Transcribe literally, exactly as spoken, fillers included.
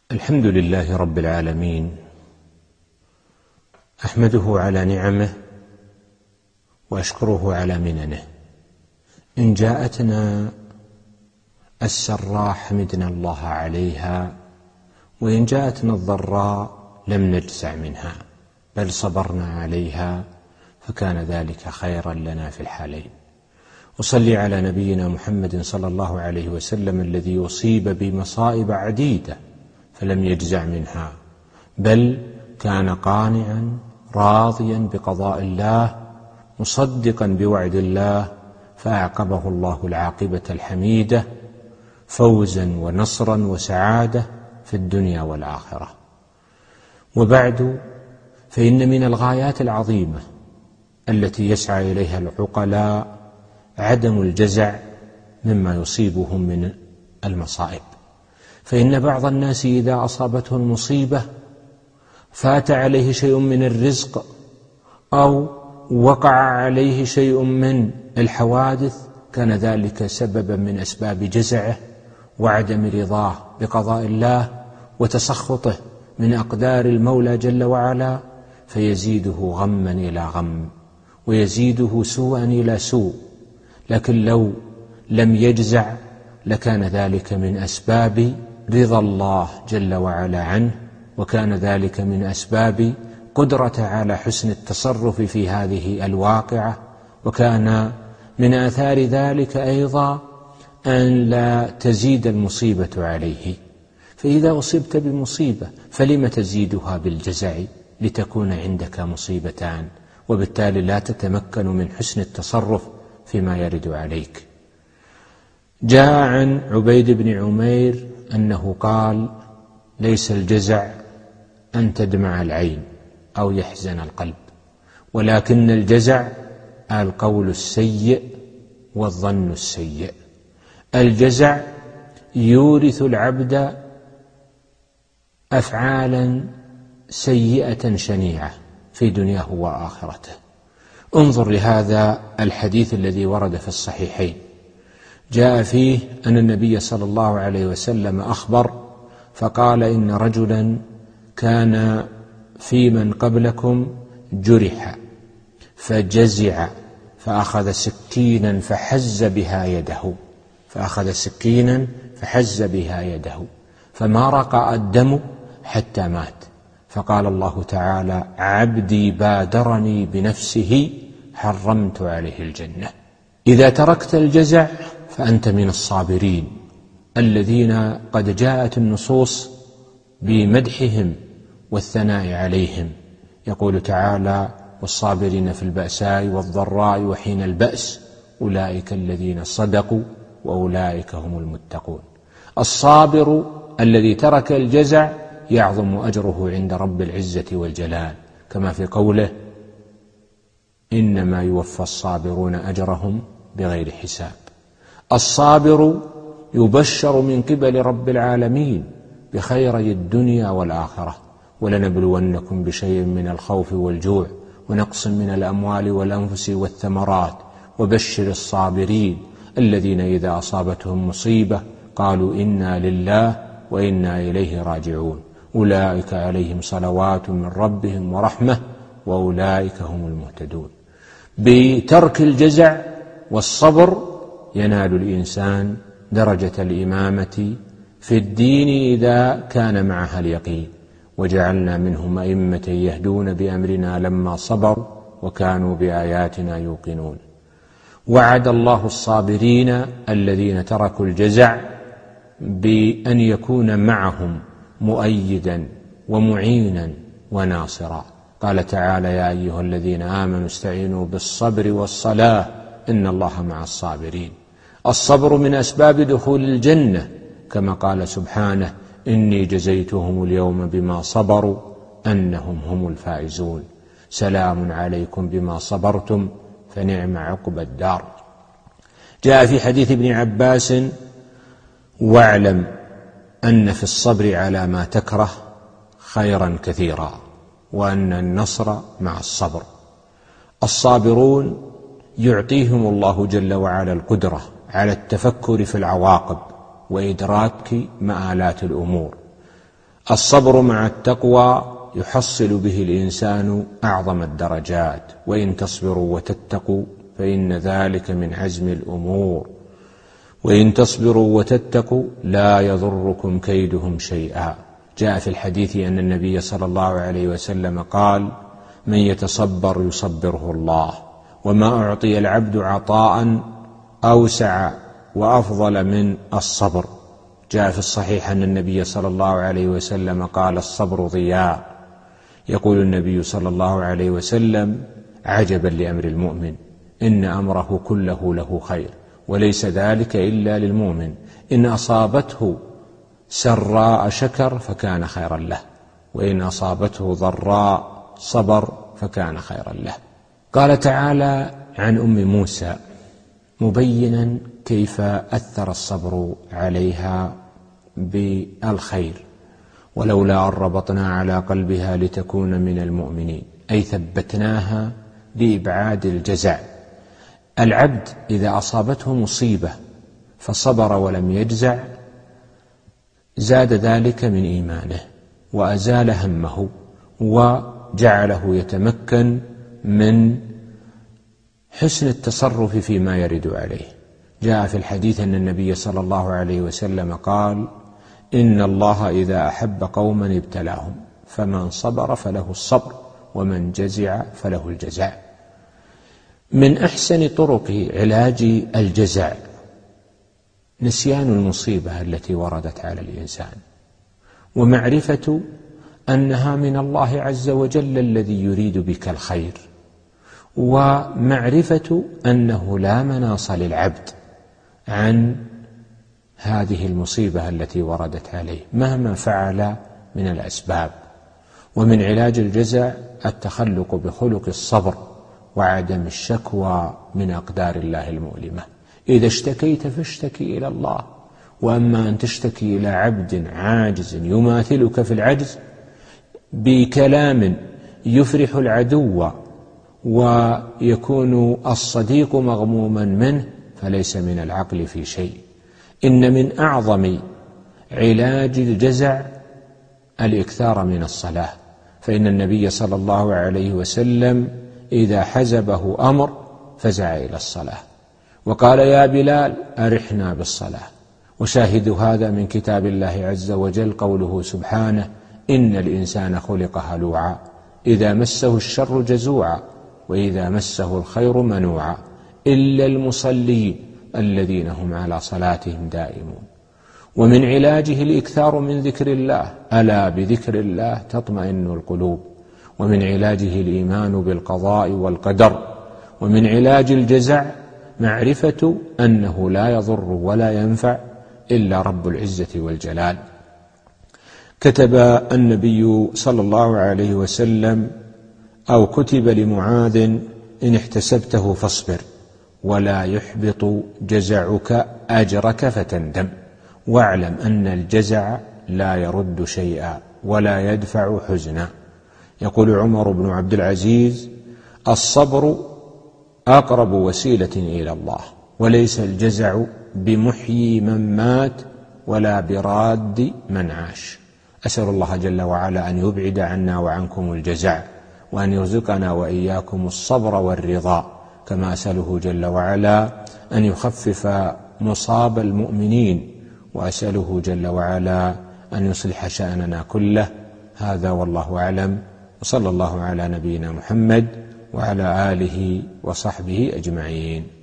الحمد لله رب العالمين، أحمده على نعمه وأشكره على مننه. إن جاءتنا السراء حمدنا الله عليها، وإن جاءتنا الضراء لم نجزع منها بل صبرنا عليها، فكان ذلك خيرا لنا في الحالين. وصلي على نبينا محمد صلى الله عليه وسلم الذي أصيب بمصائب عديدة فلم يجزع منها، بل كان قانعا راضيا بقضاء الله مصدقا بوعد الله، فأعقبه الله العاقبة الحميدة فوزا ونصرا وسعادة في الدنيا والآخرة. وبعد، فإن من الغايات العظيمة التي يسعى إليها العقلاء عدم الجزع مما يصيبهم من المصائب، فإن بعض الناس إذا أصابته المصيبة فات عليه شيء من الرزق أو وقع عليه شيء من الحوادث، كان ذلك سببا من أسباب جزعه وعدم رضاه بقضاء الله وتسخطه من أقدار المولى جل وعلا، فيزيده غما إلى غم ويزيده سوءا إلى سوء. لكن لو لم يجزع لكان ذلك من أسباب رضا الله جل وعلا عنه، وكان ذلك من أسباب قدرة على حسن التصرف في هذه الواقعة، وكان من آثار ذلك أيضا أن لا تزيد المصيبة عليه. فإذا أصبت بمصيبة فلم تزيدها بالجزع لتكون عندك مصيبتان، وبالتالي لا تتمكن من حسن التصرف فيما يرد عليك. جاء عن عبيد بن عمير أنه قال: ليس الجزع أن تدمع العين أو يحزن القلب، ولكن الجزع القول السيء والظن السيء. الجزع يورث العبد أفعالا سيئة شنيعة في دنياه وآخرته. انظر لهذا الحديث الذي ورد في الصحيحين، جاء فيه أن النبي صلى الله عليه وسلم أخبر فقال: إن رجلا كان في من قبلكم جرح فجزع فأخذ سكينا فحز بها يده فأخذ سكينا فحز بها يده فما رقى الدم حتى مات، فقال الله تعالى: عبدي بادرني بنفسه حرمت عليه الجنة. إذا تركت الجزع فأنت من الصابرين الذين قد جاءت النصوص بمدحهم والثناء عليهم. يقول تعالى: والصابرين في البأساء والضراء وحين البأس أولئك الذين صدقوا وأولئك هم المتقون. الصابر الذي ترك الجزع يعظم أجره عند رب العزة والجلال، كما في قوله: إنما يوفى الصابرون أجرهم بغير حساب. الصابر يبشر من قبل رب العالمين بخيري الدنيا والآخرة. ولنبلونكم بشيء من الخوف والجوع ونقص من الأموال والأنفس والثمرات وبشر الصابرين الذين إذا أصابتهم مصيبة قالوا إنا لله وإنا إليه راجعون أولئك عليهم صلوات من ربهم ورحمة وأولئك هم المهتدون. بترك الجزع والصبر ينال الإنسان درجة الإمامة في الدين إذا كان معها اليقين. وجعلنا منهم أئمة يهدون بأمرنا لما صبروا وكانوا بآياتنا يوقنون. وعد الله الصابرين الذين تركوا الجزع بأن يكون معهم مؤيدا ومعينا وناصرا. قال تعالى: يا أيها الذين آمنوا استعينوا بالصبر والصلاة إن الله مع الصابرين. الصبر من أسباب دخول الجنة، كما قال سبحانه: إني جزيتهم اليوم بما صبروا أنهم هم الفائزون سلام عليكم بما صبرتم فنعم عقبى الدار. جاء في حديث ابن عباس: واعلم أن في الصبر على ما تكره خيرا كثيرا وأن النصر مع الصبر. الصابرون يعطيهم الله جل وعلا القدرة على التفكر في العواقب وإدراك مآلات الأمور. الصبر مع التقوى يحصل به الإنسان أعظم الدرجات، وإن تصبروا وتتقوا فإن ذلك من عزم الأمور، وإن تصبروا وتتقوا لا يضركم كيدهم شيئا. جاء في الحديث أن النبي صلى الله عليه وسلم قال: من يتصبر يصبره الله، وما أعطي العبد عطاء أوسع وأفضل من الصبر. جاء في الصحيح أن النبي صلى الله عليه وسلم قال: الصبر ضياء. يقول النبي صلى الله عليه وسلم: عجبا لأمر المؤمن، إن أمره كله له خير، وليس ذلك إلا للمؤمن، إن أصابته سراء شكر فكان خيرا له، وإن أصابته ضراء صبر فكان خيرا له. قال تعالى عن أم موسى مبينا كيف أثر الصبر عليها بالخير: ولولا أن ربطنا على قلبها لتكون من المؤمنين، أي ثبتناها بإبعاد الجزع. العبد إذا أصابته مصيبة فصبر ولم يجزع زاد ذلك من إيمانه وأزال همه وجعله يتمكن من حسن التصرف فيما يرد عليه. جاء في الحديث أن النبي صلى الله عليه وسلم قال: إن الله إذا أحب قوما ابتلاهم، فمن صبر فله الصبر، ومن جزع فله الجزع. من أحسن طرق علاج الجزع نسيان المصيبة التي وردت على الإنسان، ومعرفة أنها من الله عز وجل الذي يريد بك الخير، ومعرفة أنه لا مناص للعبد عن هذه المصيبة التي وردت عليه مهما فعل من الأسباب. ومن علاج الجزع التخلق بخلق الصبر وعدم الشكوى من أقدار الله المؤلمة. إذا اشتكيت فاشتكي إلى الله، وأما أن تشتكي إلى عبد عاجز يماثلك في العجز بكلام يفرح العدو ويكون الصديق مغموما منه فليس من العقل في شيء. إن من أعظم علاج الجزع الإكثار من الصلاة، فإن النبي صلى الله عليه وسلم إذا حزبه أمر فزع إلى الصلاة وقال: يا بلال أرحنا بالصلاة. وشاهد هذا من كتاب الله عز وجل قوله سبحانه: إن الإنسان خلق هلوعا إذا مسه الشر جزوعا وإذا مسه الخير منوعا إلا المصلين الذين هم على صلاتهم دائمون. ومن علاجه الإكثار من ذكر الله، ألا بذكر الله تطمئن القلوب. ومن علاجه الإيمان بالقضاء والقدر. ومن علاج الجزع معرفة أنه لا يضر ولا ينفع إلا رب العزة والجلال. كتب النبي صلى الله عليه وسلم أو كتب لمعاذ: إن احتسبته فاصبر ولا يحبط جزعك أجرك فتندم، واعلم أن الجزع لا يرد شيئا ولا يدفع حزنا. يقول عمر بن عبد العزيز: الصبر أقرب وسيلة إلى الله، وليس الجزع بمحيي من مات ولا براد من عاش. أسأل الله جل وعلا أن يبعد عنا وعنكم الجزع، وأن يرزقنا وإياكم الصبر والرضا، كما أسأله جل وعلا أن يخفف مصاب المؤمنين، وأسأله جل وعلا أن يصلح شأننا كله. هذا والله أعلم، وصلى الله على نبينا محمد وعلى آله وصحبه أجمعين.